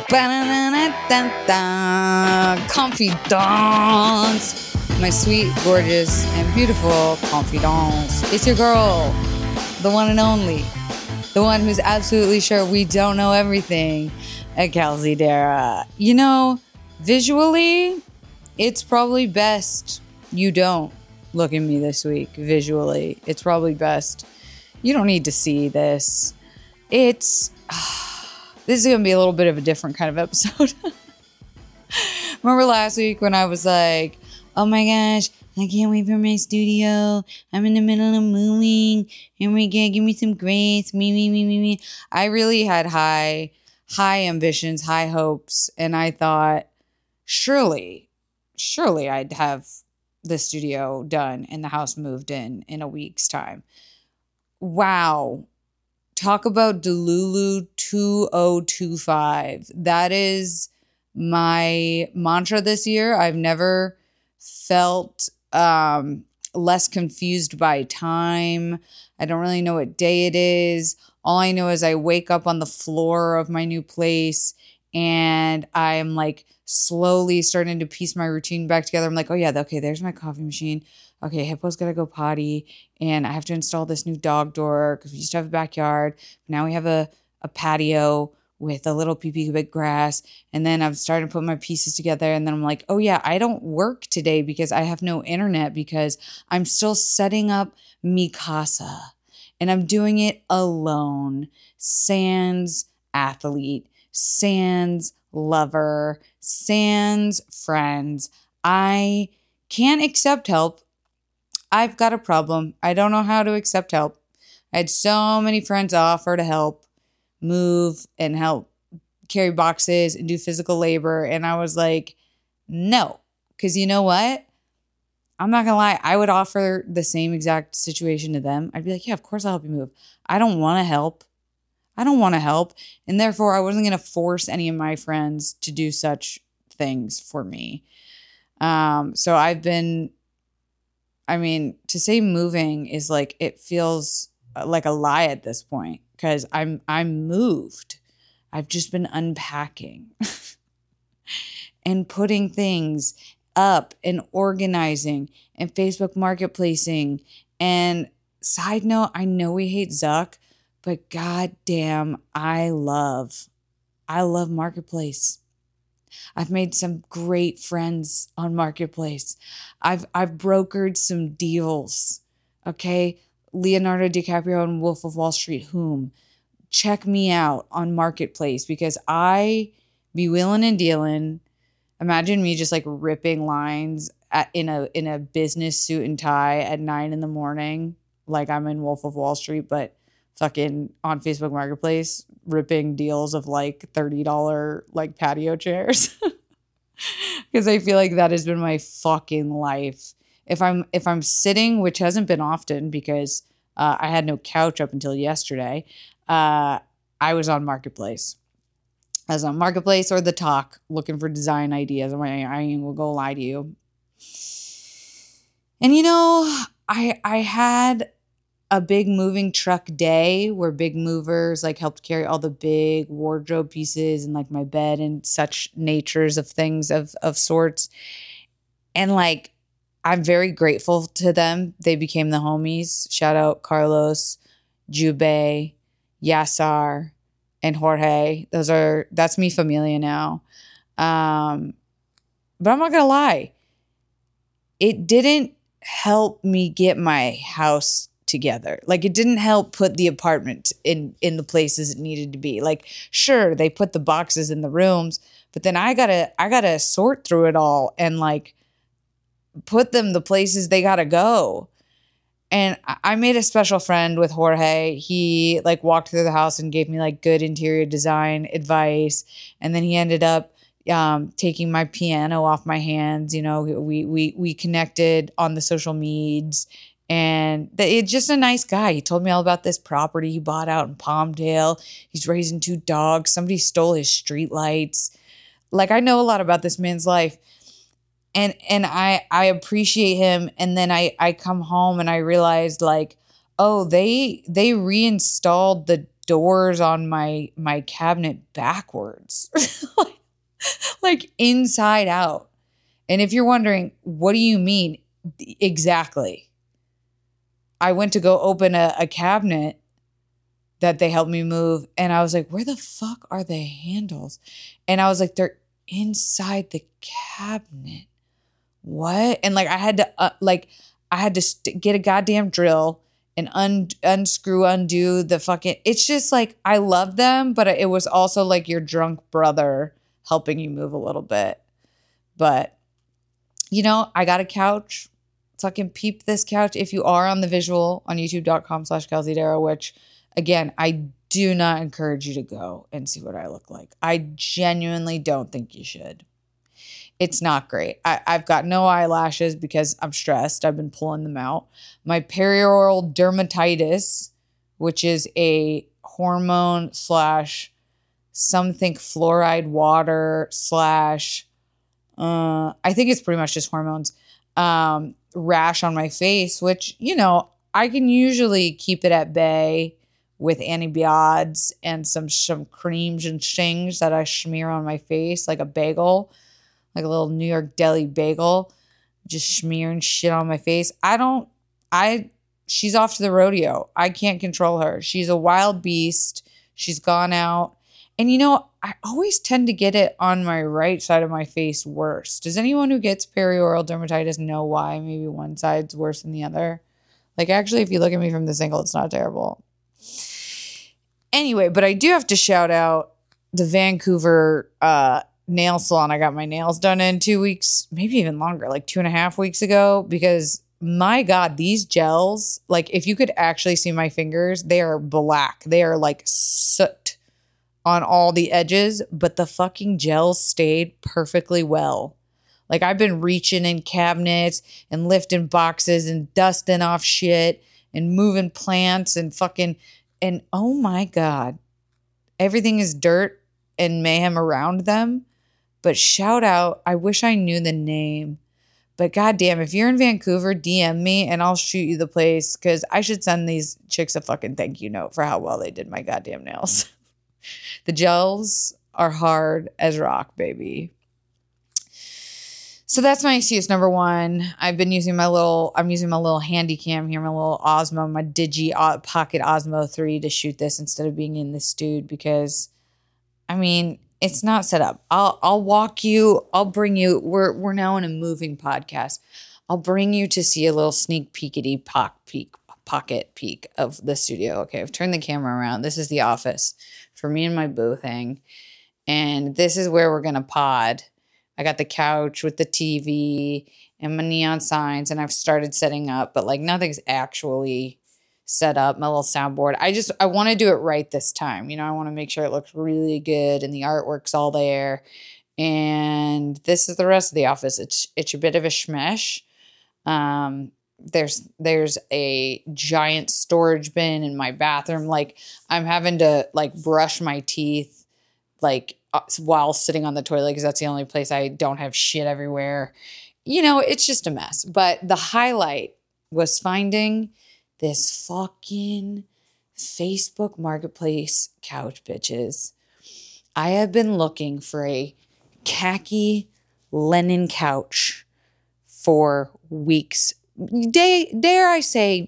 Ba-da-da-da-da-da. Confidence. My sweet, gorgeous, and beautiful confidence. It's your girl, the one and only, the one who's absolutely sure we don't know everything, Kelsey Dara. You know, visually, it's probably best you don't look at me this week. Visually, it's probably best. You don't need to see this. This is going to be a little bit of a different kind of episode. Remember last week when I was like, oh my gosh, I can't wait for my studio. I'm in the middle of moving. And we can give me some grace. Me. I really had high ambitions, high hopes. And I thought, surely I'd have the studio done and the house moved in a week's time. Wow. Talk about Delulu 2025. That is my mantra this year. I've never felt less confused by time. I don't really know what day it is. All I know is I wake up on the floor of my new place and I'm like slowly starting to piece my routine back together. I'm like, oh yeah, okay, there's my coffee machine. Okay, Hippo's got to go potty and I have to install this new dog door because we used to have a backyard. Now we have a patio with a little pee bit grass. And then I'm starting to put my pieces together. And then I'm like, oh yeah, I don't work today because I have no internet because I'm still setting up Mikasa and I'm doing it alone. Sans athlete, sans lover, sans friends. I can't accept help. I've got a problem. I don't know how to accept help. I had so many friends offer to help move and help carry boxes and do physical labor. And I was like, no, because you know what? I'm not going to lie. I would offer the same exact situation to them. I'd be like, yeah, of course I'll help you move. I don't want to help. And therefore I wasn't going to force any of my friends to do such things for me. So I've been, to say moving is like, it feels like a lie at this point because I'm moved. I've just been unpacking and putting things up and organizing and Facebook marketplacing. And side note, I know we hate Zuck, but goddamn, I love Marketplace. I've made some great friends on Marketplace. I've brokered some deals. Okay. Leonardo DiCaprio and Wolf of Wall Street, whom? Check me out on Marketplace because I be wheeling and dealing. Imagine me just like ripping lines in a business suit and tie at 9 a.m. like I'm in Wolf of Wall Street, but fucking on Facebook Marketplace ripping deals of like $30 like patio chairs. Because I feel like that has been my fucking life. If I'm sitting, which hasn't been often because I had no couch up until yesterday, I was on Marketplace. I was on Marketplace or The Talk looking for design ideas. I ain't gonna go lie to you. And you know, I had a big moving truck day where big movers like helped carry all the big wardrobe pieces and like my bed and such natures of things of sorts. And like, I'm very grateful to them. They became the homies. Shout out Carlos, Jube, Yassar, and Jorge. That's mi familia now. But I'm not gonna lie. It didn't help me get my house together. Like it didn't help put the apartment in the places it needed to be. Like, sure, they put the boxes in the rooms, but then I gotta sort through it all and like put them the places they gotta go. And I made a special friend with Jorge. He like walked through the house and gave me like good interior design advice. And then he ended up taking my piano off my hands. You know, we connected on the social medias. And it's just a nice guy. He told me all about this property he bought out in Palmdale. He's raising 2 dogs. Somebody stole his street lights. Like, I know a lot about this man's life. And I appreciate him. And then I come home and I realized like, oh, they reinstalled the doors on my cabinet backwards, like inside out. And if you're wondering, what do you mean? Exactly. I went to go open a cabinet that they helped me move. And I was like, where the fuck are the handles? And I was like, they're inside the cabinet. What? And like, I had to get a goddamn drill and undo the fucking, it's just like, I love them, but it was also like your drunk brother helping you move a little bit. But, you know, I got a couch. Fucking peep this couch. If you are on the visual on youtube.com/Kelsey Darrow, which again, I do not encourage you to go and see what I look like. I genuinely don't think you should. It's not great. I've got no eyelashes because I'm stressed. I've been pulling them out. My perioral dermatitis, which is a hormone / some think fluoride water / I think it's pretty much just hormones, rash on my face, which, you know, I can usually keep it at bay with antibiotics and some creams and things that I smear on my face like a bagel, like a little New York deli bagel, just smearing shit on my face. She's off to the rodeo. I can't control her. She's a wild beast. She's gone out. And you know, I always tend to get it on my right side of my face worse. Does anyone who gets perioral dermatitis know why maybe one side's worse than the other? Like, actually, if you look at me from this angle, it's not terrible. Anyway, but I do have to shout out the Vancouver nail salon I got my nails done in 2 weeks, maybe even longer, like 2.5 weeks ago, because my God, these gels, like if you could actually see my fingers, they are black. They are like soot on all the edges, but the fucking gels stayed perfectly well. Like I've been reaching in cabinets and lifting boxes and dusting off shit and moving plants and fucking, and oh my God, everything is dirt and mayhem around them. But shout out, I wish I knew the name, but goddamn, if you're in Vancouver, DM me and I'll shoot you the place, because I should send these chicks a fucking thank you note for how well they did my goddamn nails. The gels are hard as rock, baby. So that's my excuse number one. I'm using my little handy cam here, my little Osmo, my Digi Pocket Osmo 3 to shoot this instead of being in this dude, because I mean, it's not set up. I'll walk you. I'll bring you. We're now in a moving podcast. I'll bring you to see a little sneak pocket peek of the studio. Okay, I've turned the camera around. This is the office for me and my boo thing, and this is where we're gonna pod. I got the couch with the TV and my neon signs, and I've started setting up, but like nothing's actually set up. My little soundboard. I want to do it right this time. You know, I want to make sure it looks really good and the artwork's all there. And this is the rest of the office. It's a bit of a schmesh. There's a giant storage bin in my bathroom. Like I'm having to like brush my teeth like while sitting on the toilet, because that's the only place I don't have shit everywhere. You know, it's just a mess. But the highlight was finding this fucking Facebook Marketplace couch, bitches. I have been looking for a khaki linen couch for weeks. Dare I say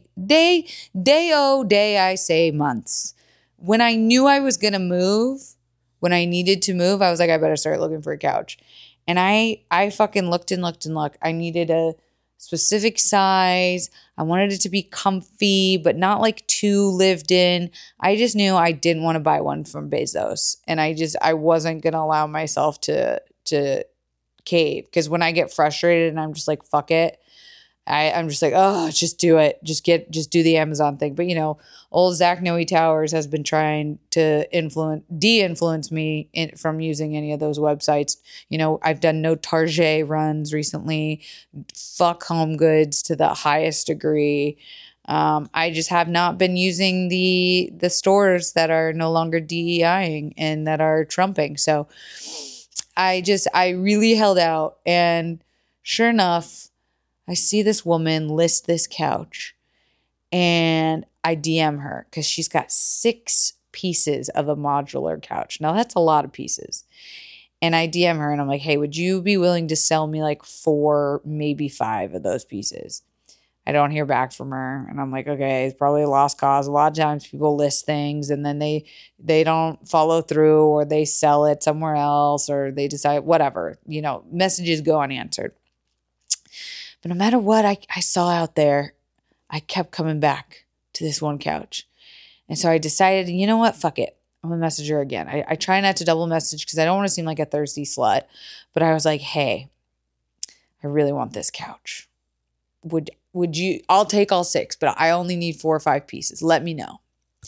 months. When I knew I was going to move, when I needed to move, I was like, I better start looking for a couch. And I fucking looked and looked and looked. I needed a specific size. I wanted it to be comfy, but not like too lived in. I just knew I didn't want to buy one from Bezos. And I wasn't going to allow myself to cave. Because when I get frustrated and I'm just like, fuck it, I'm just like, oh, just do it. Just do the Amazon thing. But, you know, old Zach Noe Towers has been trying to de-influence me from using any of those websites. You know, I've done no Target runs recently. Fuck Home Goods to the highest degree. I just have not been using the stores that are no longer DEIing and that are trumping. So I really held out, and sure enough, I see this woman list this couch, and I DM her because she's got 6 pieces of a modular couch. Now that's a lot of pieces. And I DM her and I'm like, hey, would you be willing to sell me like 4, maybe 5 of those pieces? I don't hear back from her. And I'm like, okay, it's probably a lost cause. A lot of times people list things and then they don't follow through, or they sell it somewhere else, or they decide whatever, messages go unanswered. But no matter what I saw out there, I kept coming back to this one couch. And so I decided, you know what? Fuck it. I'm going to message her again. I try not to double message because I don't want to seem like a thirsty slut. But I was like, hey, I really want this couch. Would you, I'll take all 6, but I only need 4 or 5 pieces. Let me know.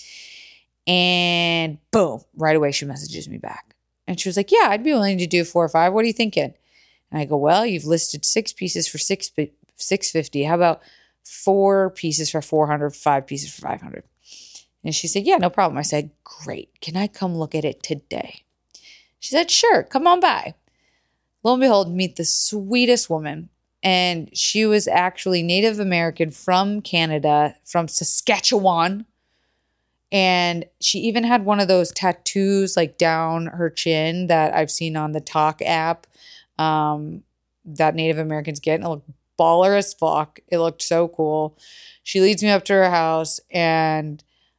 And boom, right away she messages me back. And she was like, yeah, I'd be willing to do 4 or 5. What are you thinking? And I go, well, you've listed 6 pieces for $650. How about 4 pieces for $400, 5 pieces for $500? And she said, yeah, no problem. I said, great. Can I come look at it today? She said, sure, come on by. Lo and behold, meet the sweetest woman. And she was actually Native American from Canada, from Saskatchewan. And she even had one of those tattoos like down her chin that I've seen on the Talk app that Native Americans get. And it looked baller as fuck. It looked so cool. She leads me up to her house, and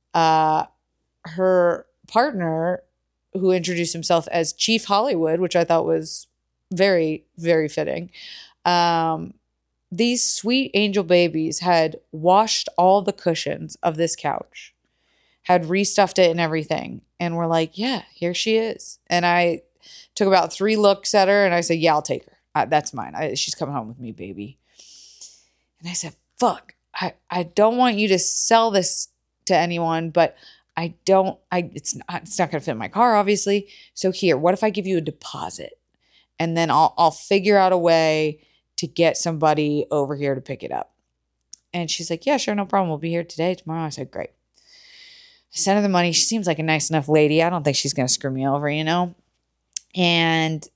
her partner, who introduced himself as Chief Hollywood, which I thought was very, very fitting. These sweet angel babies had washed all the cushions of this couch, had restuffed it and everything. And we're like, yeah, here she is. And I took about 3 looks at her and I said, yeah, I'll take her. That's mine. She's coming home with me, baby. And I said, fuck, I don't want you to sell this to anyone, but it's not going to fit in my car, obviously. So here, what if I give you a deposit? And then I'll figure out a way to get somebody over here to pick it up. And she's like, yeah, sure, no problem. We'll be here today, tomorrow. I said, great. I sent her the money. She seems like a nice enough lady. I don't think she's going to screw me over, And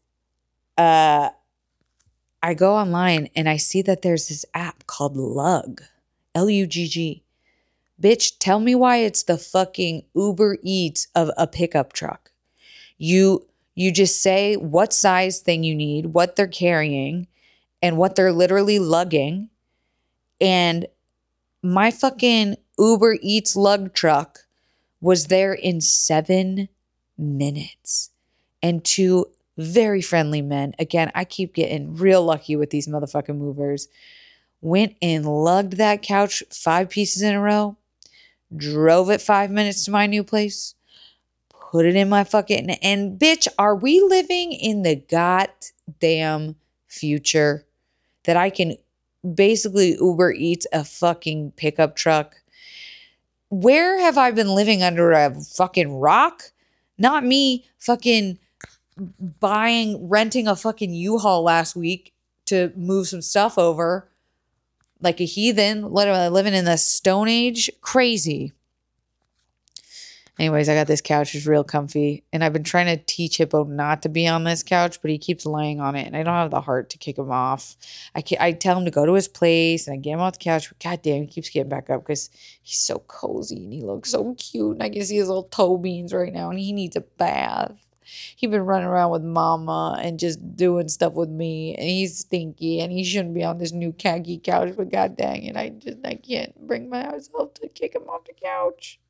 I go online and I see that there's this app called Lugg, Lugg. Bitch, tell me why it's the fucking Uber Eats of a pickup truck. You just say what size thing you need, what they're carrying, and what they're literally lugging. And my fucking Uber Eats lug truck was there in 7 minutes. And 2 very friendly men, again, I keep getting real lucky with these motherfucking movers, went and lugged that couch 5 pieces in a row, drove it 5 minutes to my new place, put it in my fucking, and bitch, are we living in the goddamn future that I can basically Uber Eats a fucking pickup truck? Where have I been living under a fucking rock? Not me fucking renting a fucking U-Haul last week to move some stuff over like a heathen, literally living in the Stone Age. Crazy. Anyways, I got this couch. It's real comfy. And I've been trying to teach Hippo not to be on this couch, but he keeps laying on it. And I don't have the heart to kick him off. I tell him to go to his place and I get him off the couch. But goddamn, he keeps getting back up because he's so cozy and he looks so cute. And I can see his little toe beans right now. And he needs a bath. He's been running around with mama and just doing stuff with me. And he's stinky. And he shouldn't be on this new khaki couch. But god dang it, I can't bring myself to kick him off the couch.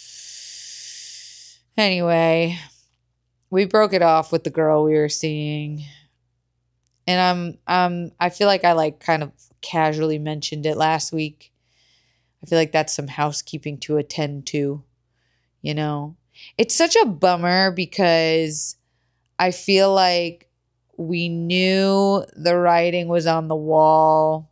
Anyway, we broke it off with the girl we were seeing. And I feel like I kind of casually mentioned it last week. I feel like that's some housekeeping to attend to, It's such a bummer because I feel like we knew the writing was on the wall.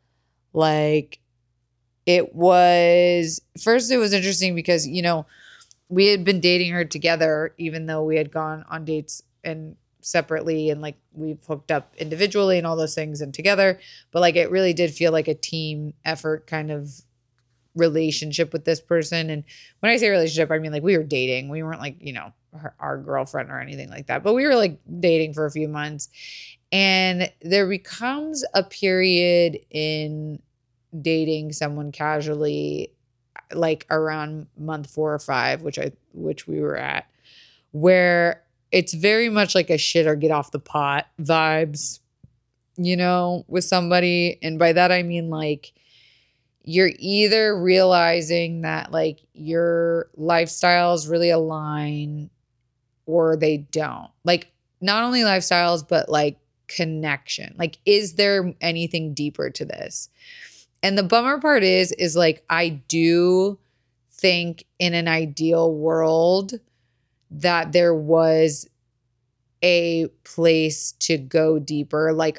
It was interesting because, we had been dating her together, even though we had gone on dates and separately and we've hooked up individually and all those things and together. But it really did feel like a team effort kind of relationship with this person. And when I say relationship, I mean we were dating. We weren't our girlfriend or anything like that, but we were dating for a few months. And there becomes a period in dating someone casually around month 4 or 5, which which we were at, where it's very much like a shit or get off the pot vibes, with somebody. And by that, I mean like you're either realizing that like your lifestyles really align or they don't. Like not only lifestyles, but like connection. Like, is there anything deeper to this? And the bummer part is like, I do think in an ideal world that there was a place to go deeper. Like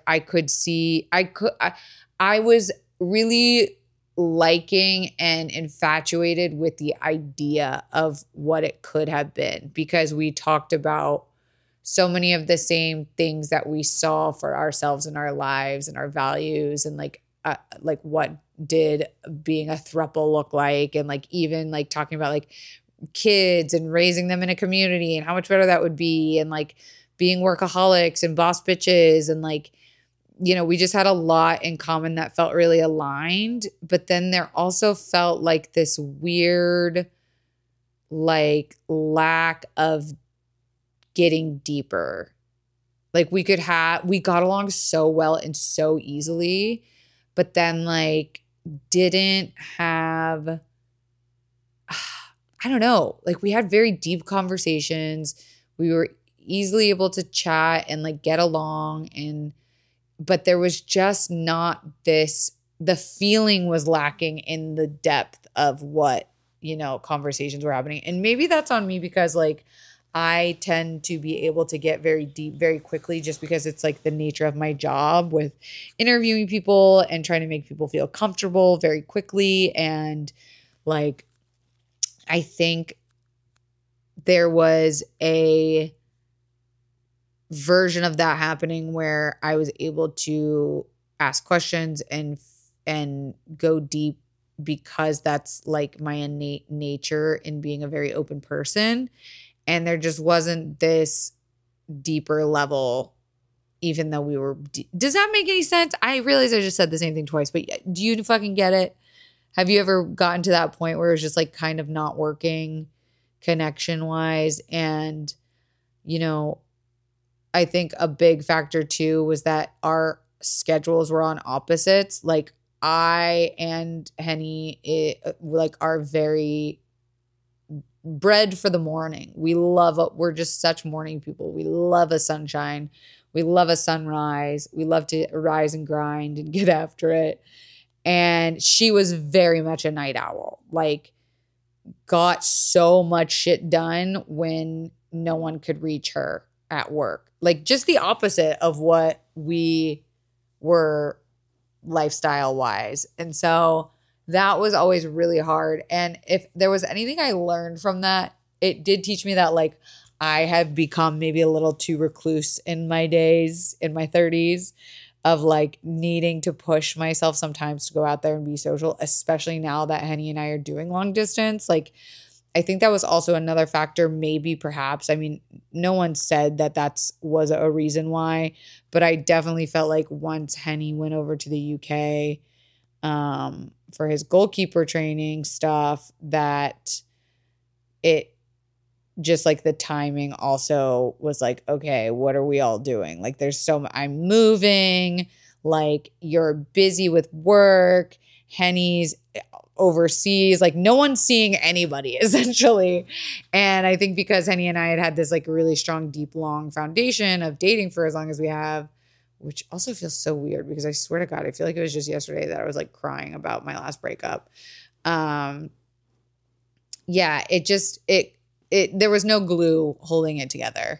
I was really liking and infatuated with the idea of what it could have been, because we talked about so many of the same things that we saw for ourselves in our lives and our values, and like what did being a throuple look like, and like even like talking about like kids and raising them in a community and how much better that would be, and like being workaholics and boss bitches, and like, we just had a lot in common that felt really aligned. But then there also felt like this weird like lack of getting deeper. Like we got along so well and so easily, but then like didn't have, I don't know, like we had very deep conversations. We were easily able to chat and like get along, but there was just not this, the feeling was lacking in the depth of what, conversations were happening. And maybe that's on me, because like I tend to be able to get very deep very quickly, just because it's like the nature of my job with interviewing people and trying to make people feel comfortable very quickly. And like, I think there was a version of that happening where I was able to ask questions and go deep, because that's like my innate nature in being a very open person. And there just wasn't this deeper level, even though we were does that make any sense? I realize I just said the same thing twice, but do you fucking get it? Have you ever gotten to that point where it was just like kind of not working connection wise? And, I think a big factor too was that our schedules were on opposites. Like I and Henny are very bred for the morning. We're just such morning people. We love a sunshine. We love a sunrise. We love to rise and grind and get after it. And she was very much a night owl. Like got so much shit done when no one could reach her at work. Like just the opposite of what we were lifestyle wise. And so that was always really hard. And if there was anything I learned from that, it did teach me that like I have become maybe a little too recluse in my days, in my 30s, of like needing to push myself sometimes to go out there and be social, especially now that Henny and I are doing long distance. Like I think that was also another factor, maybe perhaps. I mean, no one said that was a reason why, but I definitely felt like once Henny went over to the UK for his goalkeeper training stuff, that it just like the timing also was like, okay, what are we all doing? Like I'm moving, like you're busy with work, Henny's overseas, like no one's seeing anybody essentially. And I think because Henny and I had this like really strong, deep, long foundation of dating for as long as we have, which also feels so weird because I swear to God, I feel like it was just yesterday that I was like crying about my last breakup. Yeah, there was no glue holding it together.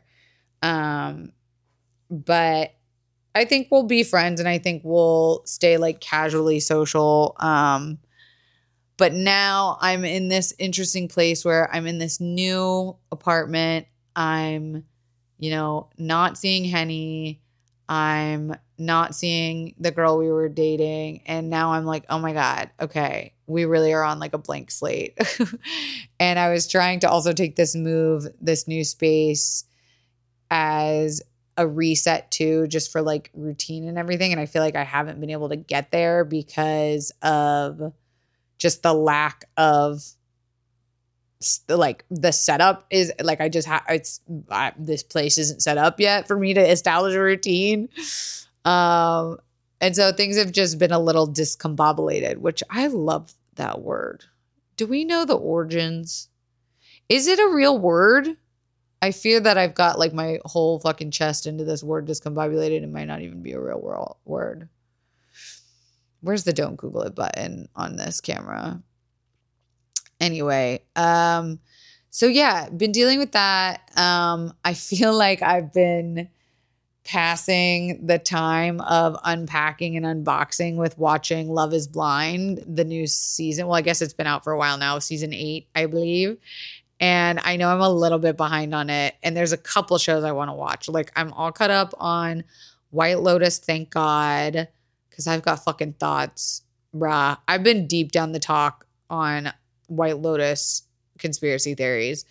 But I think we'll be friends and I think we'll stay like casually social. But now I'm in this interesting place where I'm in this new apartment. I'm, not seeing Henny. I'm not seeing the girl we were dating. And now I'm like, oh my God, okay, we really are on like a blank slate. And I was trying to also take this new space as a reset too, just for like routine and everything. And I feel like I haven't been able to get there because of just the lack of like the setup is like, this place isn't set up yet for me to establish a routine. And so things have just been a little discombobulated, which I love that word. Do we know the origins? Is it a real word? I fear that I've got like my whole fucking chest into this word discombobulated. It might not even be a real word. Where's the don't Google it button on this camera? Anyway, so yeah, been dealing with that. I feel like I've been passing the time of unpacking and unboxing with watching Love is Blind, the new season. Well, I guess it's been out for a while now, season 8, I believe. And I know I'm a little bit behind on it. And there's a couple shows I want to watch. Like, I'm all caught up on White Lotus, thank God, because I've got fucking thoughts, bruh. I've been deep down the talk on White Lotus conspiracy theories.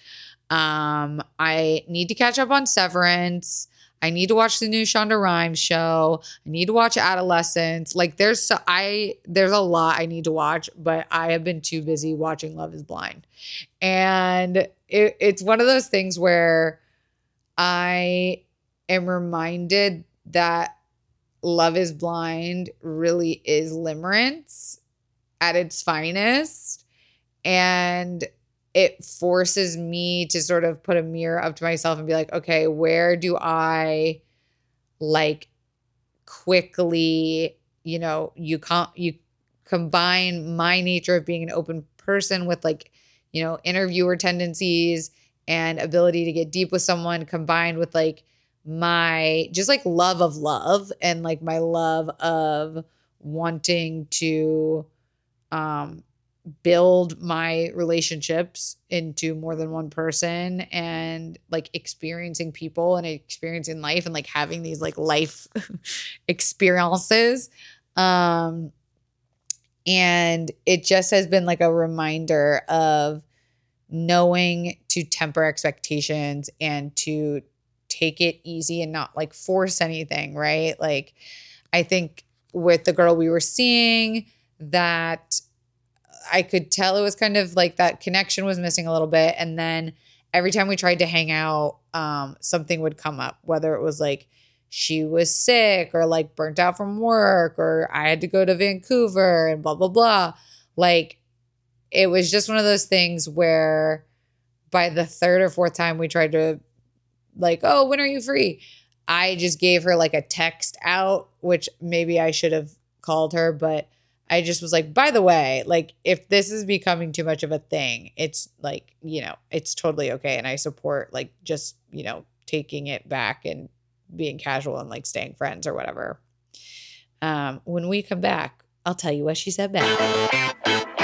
I need to catch up on Severance. I need to watch the new Shonda Rhimes show. I need to watch Adolescence. Like there's a lot I need to watch, but I have been too busy watching Love is Blind. And it's one of those things where I am reminded that Love is Blind really is limerence at its finest. And it forces me to sort of put a mirror up to myself and be like, okay, where do I like quickly, you combine my nature of being an open person with like, interviewer tendencies and ability to get deep with someone combined with like my just like love of love and like my love of wanting to, build my relationships into more than one person and like experiencing people and experiencing life and like having these like life experiences. And it just has been like a reminder of knowing to temper expectations and to take it easy and not like force anything, right? Like I think with the girl we were seeing that I could tell it was kind of like that connection was missing a little bit. And then every time we tried to hang out, something would come up, whether it was like she was sick or like burnt out from work or I had to go to Vancouver and blah, blah, blah. Like it was just one of those things where by the third or fourth time we tried to like, oh, when are you free? I just gave her like a text out, which maybe I should have called her, but I just was like, by the way, like if this is becoming too much of a thing, it's like, it's totally okay. And I support like just, taking it back and being casual and like staying friends or whatever. When we come back, I'll tell you what she said back.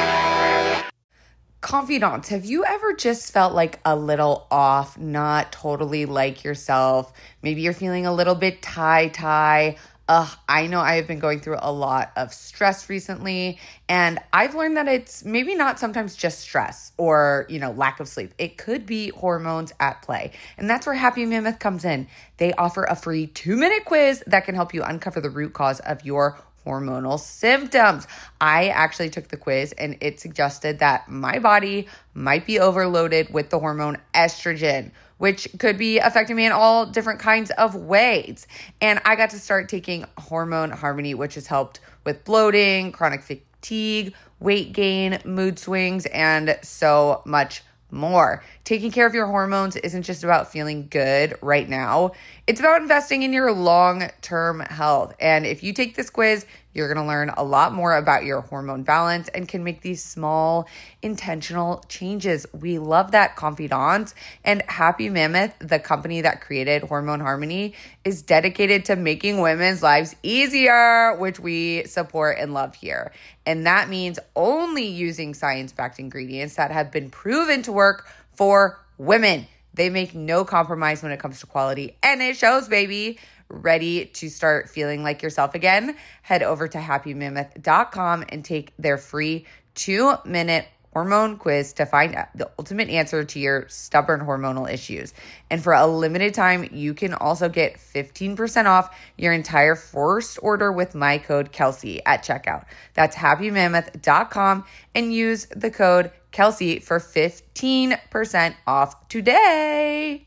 Confidants, have you ever just felt like a little off, not totally like yourself? Maybe you're feeling a little bit tie. I know I have been going through a lot of stress recently, and I've learned that it's maybe not sometimes just stress or, lack of sleep. It could be hormones at play. And that's where Happy Mammoth comes in. They offer a free 2-minute quiz that can help you uncover the root cause of your hormonal symptoms. I actually took the quiz and it suggested that my body might be overloaded with the hormone estrogen, which could be affecting me in all different kinds of ways. And I got to start taking Hormone Harmony, which has helped with bloating, chronic fatigue, weight gain, mood swings, and so much more. Taking care of your hormones isn't just about feeling good right now. It's about investing in your long-term health. And if you take this quiz, you're going to learn a lot more about your hormone balance and can make these small, intentional changes. We love that, confidants. And Happy Mammoth, the company that created Hormone Harmony, is dedicated to making women's lives easier, which we support and love here. And that means only using science-backed ingredients that have been proven to work for women. They make no compromise when it comes to quality, and it shows, baby. Ready to start feeling like yourself again? Head over to happymammoth.com and take their free 2-minute hormone quiz to find out the ultimate answer to your stubborn hormonal issues. And for a limited time, you can also get 15% off your entire first order with my code Kelsey at checkout. That's happymammoth.com and use the code Kelsey for 15% off today.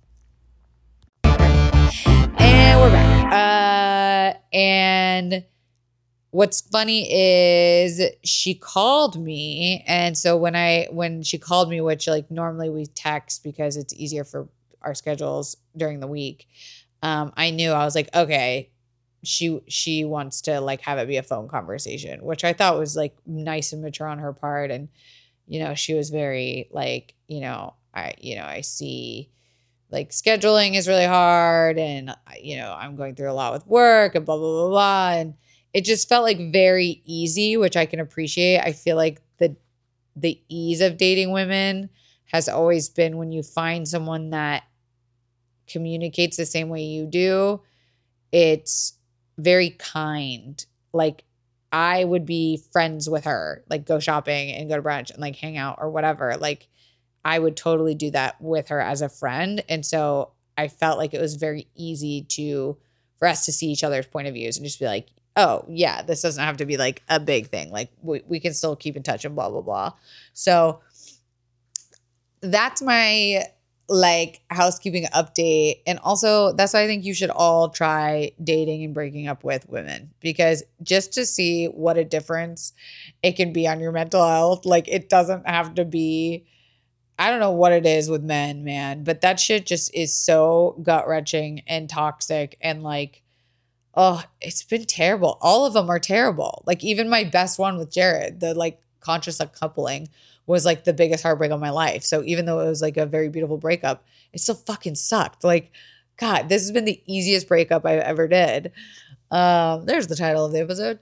And we're back. And what's funny is she called me. And so when she called me, which like normally we text because it's easier for our schedules during the week, I knew, I was like, okay, she wants to like have it be a phone conversation, which I thought was like nice and mature on her part. And, she was very like, I see like scheduling is really hard and, I'm going through a lot with work and blah, blah, blah, blah. And it just felt like very easy, which I can appreciate. I feel like the ease of dating women has always been when you find someone that communicates the same way you do, it's very kind. Like I would be friends with her, like go shopping and go to brunch and like hang out or whatever. Like I would totally do that with her as a friend. And so I felt like it was very easy for us to see each other's point of views and just be like, oh yeah, this doesn't have to be like a big thing. Like we can still keep in touch and blah, blah, blah. So that's my like housekeeping update. And also that's why I think you should all try dating and breaking up with women, because just to see what a difference it can be on your mental health. Like it doesn't have to be, I don't know what it is with men, man, but that shit just is so gut wrenching and toxic. And like, oh, it's been terrible. All of them are terrible. Like even my best one with Jared, the like conscious coupling was like the biggest heartbreak of my life. So even though it was like a very beautiful breakup, it still fucking sucked. Like, God, this has been the easiest breakup I ever did. There's the title of the episode.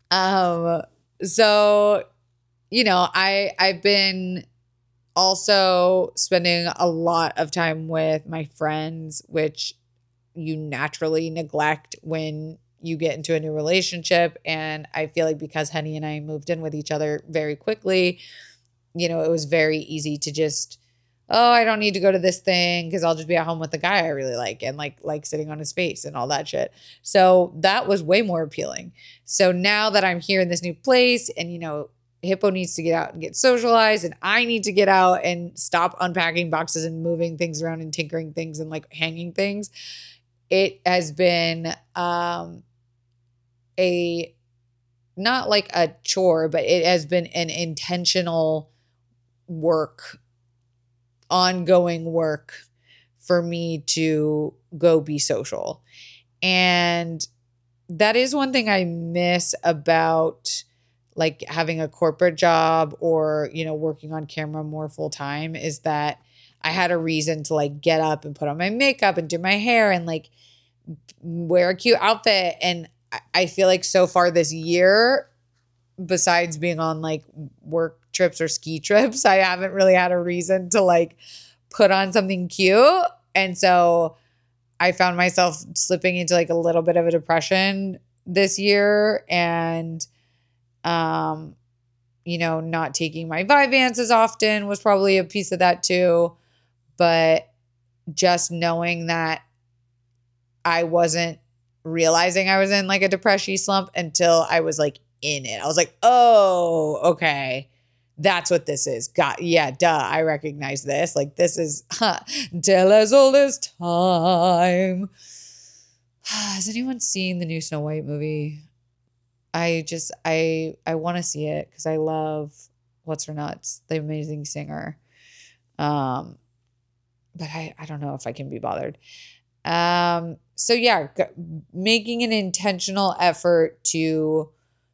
So, I've been also spending a lot of time with my friends, which you naturally neglect when you get into a new relationship. And I feel like because Henny and I moved in with each other very quickly, it was very easy to just, oh, I don't need to go to this thing because I'll just be at home with the guy I really like and like sitting on his face and all that shit. So that was way more appealing. So now that I'm here in this new place and, Hippo needs to get out and get socialized and I need to get out and stop unpacking boxes and moving things around and tinkering things and like hanging things, it has been not like a chore, but it has been an intentional ongoing work for me to go be social. And that is one thing I miss about like having a corporate job or, working on camera more full time, is that I had a reason to like get up and put on my makeup and do my hair and like wear a cute outfit. And I feel like so far this year, besides being on like work trips or ski trips, I haven't really had a reason to like put on something cute. And so I found myself slipping into like a little bit of a depression this year and, not taking my Vyvanse as often was probably a piece of that too. But just knowing that I wasn't realizing I was in like a depression slump until I was like in it. I was like, oh, okay. That's what this is. I recognize this. Like this is tale as old as time. Has anyone seen the new Snow White movie? I want to see it because I love What's Her Nuts, the amazing singer. But I don't know if I can be bothered. So yeah, making an intentional effort to,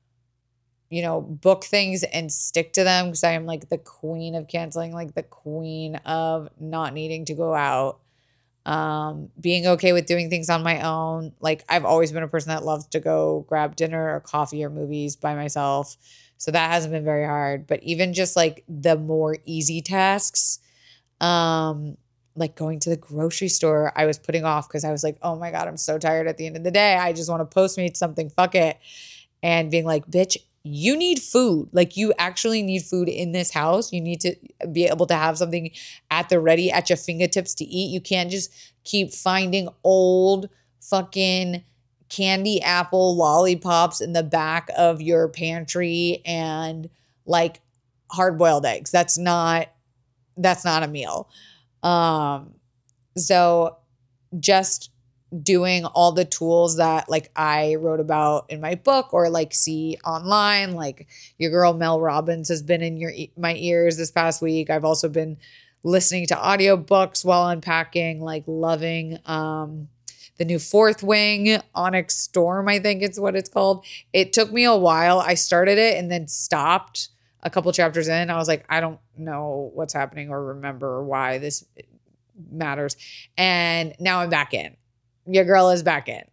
book things and stick to them, because I am like the queen of canceling, like the queen of not needing to go out. Being okay with doing things on my own. Like I've always been a person that loves to go grab dinner or coffee or movies by myself. So that hasn't been very hard, but even just like the more easy tasks, like going to the grocery store, I was putting off because I was like, oh my God, I'm so tired at the end of the day. I just want to Postmate something, fuck it. And being like, bitch, you need food. Like you actually need food in this house. You need to be able to have something at the ready at your fingertips to eat. You can't just keep finding old fucking candy apple lollipops in the back of your pantry and like hard-boiled eggs. That's not a meal. So just doing all the tools that like I wrote about in my book or like see online, like your girl Mel Robbins has been in my ears this past week. I've also been listening to audiobooks while unpacking, like loving the new Fourth Wing, Onyx Storm, I think it's what it's called. It took me a while. I started it and then stopped a couple chapters in. I was like, I don't know what's happening or remember why this matters. And now I'm back in. Your girl is back in.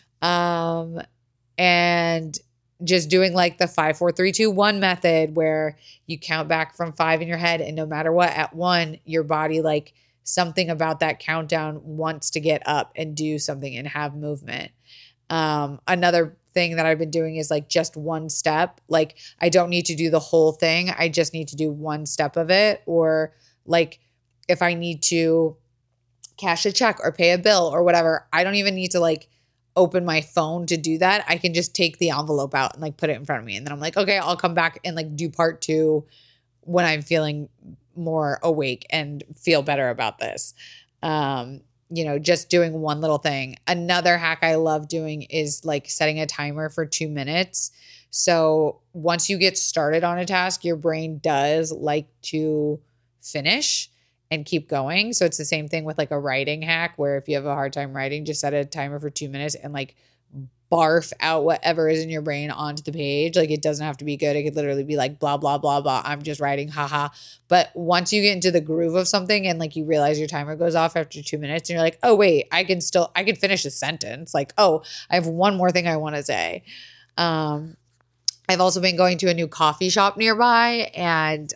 And just doing like the 5, 4, 3, 2, 1 method where you count back from 5 in your head. And no matter what, at 1, your body, like something about that countdown wants to get up and do something and have movement. Another thing that I've been doing is like just one step. Like I don't need to do the whole thing. I just need to do one step of it. Or like if I need to cash a check or pay a bill or whatever, I don't even need to like open my phone to do that. I can just take the envelope out and like put it in front of me. And then I'm like, okay, I'll come back and like do part 2 when I'm feeling more awake and feel better about this. Just doing one little thing. Another hack I love doing is like setting a timer for 2 minutes. So once you get started on a task, your brain does like to finish and keep going. So it's the same thing with like a writing hack where if you have a hard time writing, just set a timer for 2 minutes and like barf out whatever is in your brain onto the page. Like it doesn't have to be good. It could literally be like blah, blah, blah, blah. I'm just writing, haha. But once you get into the groove of something and like you realize your timer goes off after 2 minutes and you're like, oh wait, I can finish a sentence. Like, oh, I have one more thing I want to say. I've also been going to a new coffee shop nearby and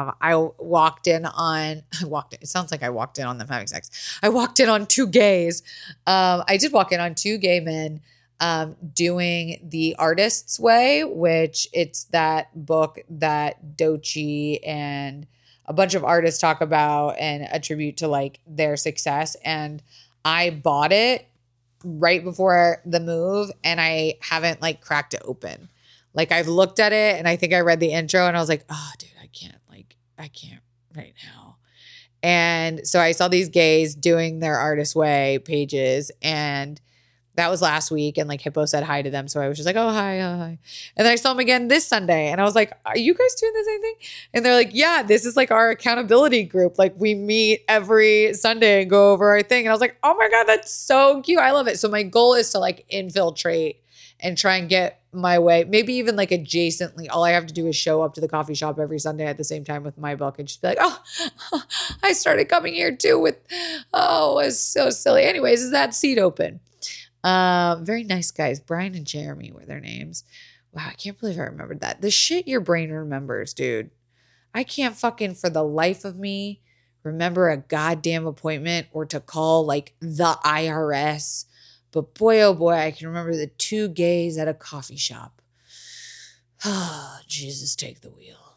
it sounds like I walked in on them having sex. I walked in on 2 gays. I did walk in on 2 gay men doing The Artist's Way, which it's that book that Doechii and a bunch of artists talk about and attribute to like their success. And I bought it right before the move and I haven't like cracked it open. Like I've looked at it and I think I read the intro and I was like, oh dude, I can't right now. And so I saw these gays doing their Artist Way pages and that was last week and like Hippo said hi to them. So I was just like, oh, hi. And then I saw them again this Sunday and I was like, are you guys doing the same thing? And they're like, yeah, this is like our accountability group. Like we meet every Sunday and go over our thing. And I was like, oh my God, that's so cute. I love it. So my goal is to like infiltrate and try and get my way, maybe even like adjacently. All I have to do is show up to the coffee shop every Sunday at the same time with my book and just be like, oh, I started coming here too it was so silly. Anyways, is that seat open? Very nice guys. Brian and Jeremy were their names. Wow, I can't believe I remembered that. The shit your brain remembers, dude. I can't fucking for the life of me remember a goddamn appointment or to call like the IRS. But boy, oh boy, I can remember the 2 gays at a coffee shop. Oh, Jesus, take the wheel.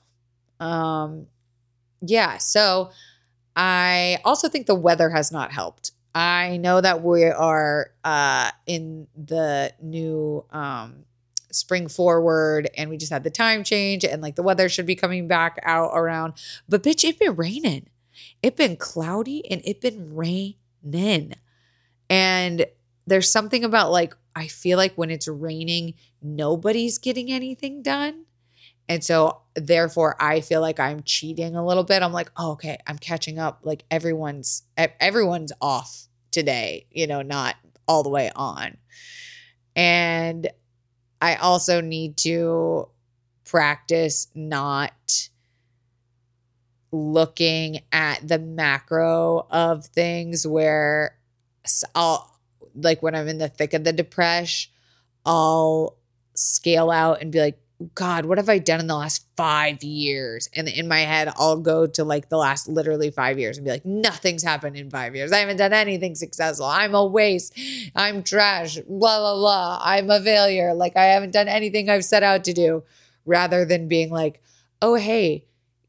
Yeah, so I also think the weather has not helped. I know that we are in the new spring forward and we just had the time change and like the weather should be coming back out around. But bitch, it been raining. It been cloudy and it been raining. And there's something about like, I feel like when it's raining, nobody's getting anything done. And so therefore I feel like I'm cheating a little bit. I'm like, oh, okay, I'm catching up. Like everyone's off today, not all the way on. And I also need to practice not looking at the macro of things where like when I'm in the thick of the depression, I'll scale out and be like, God, what have I done in the last 5 years? And in my head, I'll go to like the last literally 5 years and be like, nothing's happened in 5 years. I haven't done anything successful. I'm a waste. I'm trash. Blah, blah, blah. I'm a failure. Like I haven't done anything I've set out to do, rather than being like, oh, hey,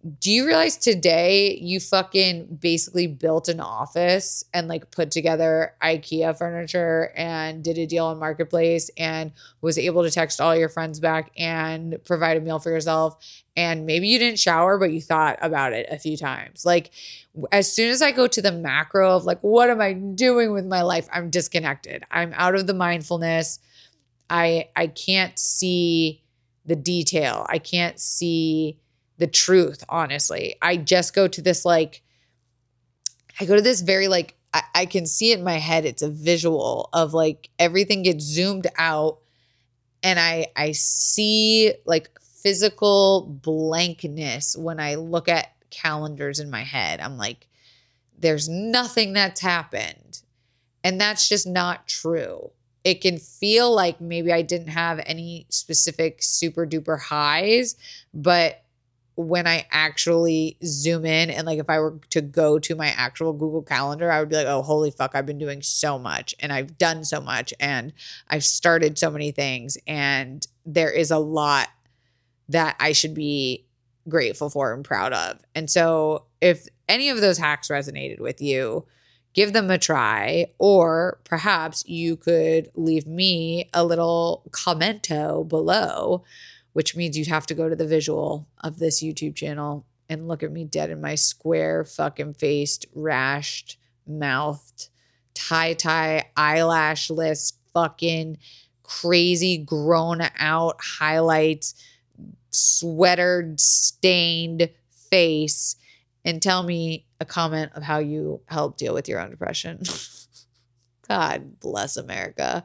do you realize today you fucking basically built an office and like put together IKEA furniture and did a deal on Marketplace and was able to text all your friends back and provide a meal for yourself? And maybe you didn't shower, but you thought about it a few times. Like as soon as I go to the macro of like, what am I doing with my life? I'm disconnected. I'm out of the mindfulness. I can't see the detail. I can't see the truth, honestly. I just go to this like, I go to this very like, I can see it in my head. It's a visual of like everything gets zoomed out and I see like physical blankness when I look at calendars in my head. I'm like, there's nothing that's happened. And that's just not true. It can feel like maybe I didn't have any specific super duper highs, but when I actually zoom in and like if I were to go to my actual Google Calendar, I would be like, oh, holy fuck, I've been doing so much and I've done so much and I've started so many things and there is a lot that I should be grateful for and proud of. And so if any of those hacks resonated with you, give them a try, or perhaps you could leave me a little commento below, which means you'd have to go to the visual of this YouTube channel and look at me dead in my square fucking faced, rashed, mouthed, tie, eyelashless, fucking crazy grown out highlights, sweater stained face and tell me a comment of how you help deal with your own depression. God bless America.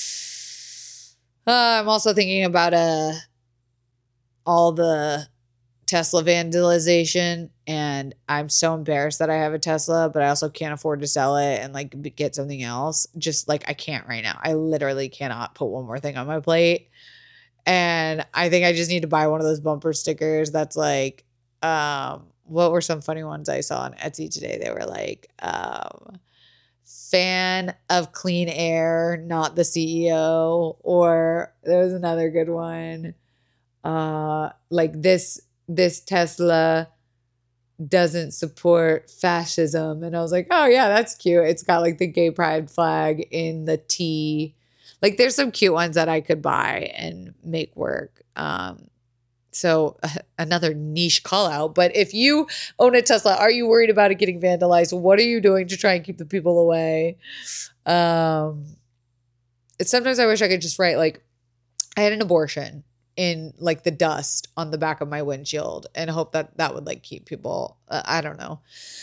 I'm also thinking about all the Tesla vandalization, and I'm so embarrassed that I have a Tesla, but I also can't afford to sell it and like get something else. Just like I can't right now. I literally cannot put one more thing on my plate. And I think I just need to buy one of those bumper stickers that's like, what were some funny ones I saw on Etsy today? They were like, fan of clean air, not the CEO. Or there was another good one. Like this Tesla doesn't support fascism. And I was like, oh yeah, that's cute. It's got like the gay pride flag in the T. Like there's some cute ones that I could buy and make work. So another niche call out. But if you own a Tesla, are you worried about it getting vandalized? What are you doing to try and keep the people away? Sometimes I wish I could just write like, I had an abortion in like the dust on the back of my windshield and hope that would like keep people, I don't know.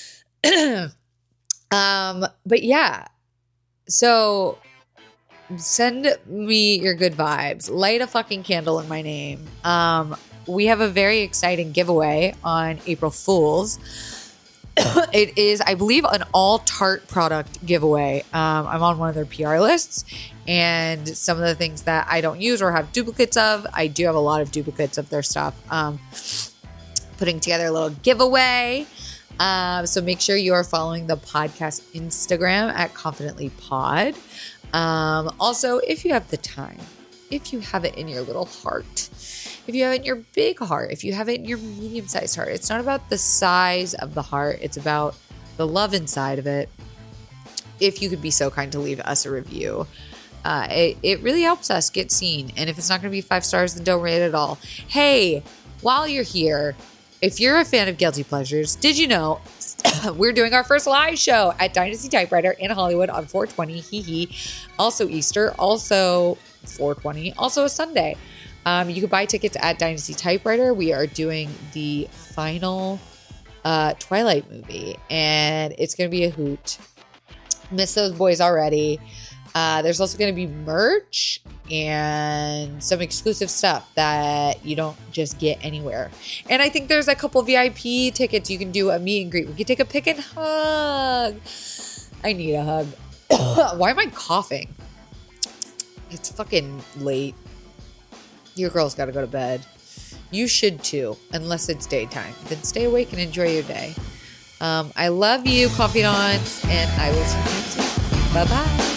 But yeah, so send me your good vibes, light a fucking candle in my name. We have a very exciting giveaway on April Fool's. It is, I believe, an all Tarte product giveaway. I'm on one of their PR lists, and some of the things that I don't use or have duplicates of, I do have a lot of duplicates of their stuff. Putting together a little giveaway. So make sure you are following the podcast Instagram at Confidently Pod. Also, if you have the time, if you have it in your little heart, if you have it in your big heart, if you have it in your medium-sized heart, it's not about the size of the heart. It's about the love inside of it. If you could be so kind to leave us a review, it really helps us get seen. And if it's not going to be 5 stars, then don't rate it at all. Hey, while you're here, if you're a fan of Guilty Pleasures, did you know we're doing our first live show at Dynasty Typewriter in Hollywood on 4/20, hee. Also Easter, also 4/20, also a Sunday. You can buy tickets at Dynasty Typewriter. We are doing the final Twilight movie, and it's going to be a hoot. Miss those boys already. There's also going to be merch and some exclusive stuff that you don't just get anywhere. And I think there's a couple VIP tickets. You can do a meet and greet. We can take a pick and hug. I need a hug. Why am I coughing? It's fucking late. Your girl's got to go to bed. You should too, unless it's daytime. Then stay awake and enjoy your day. I love you, confidants, and I will see you soon. Bye-bye.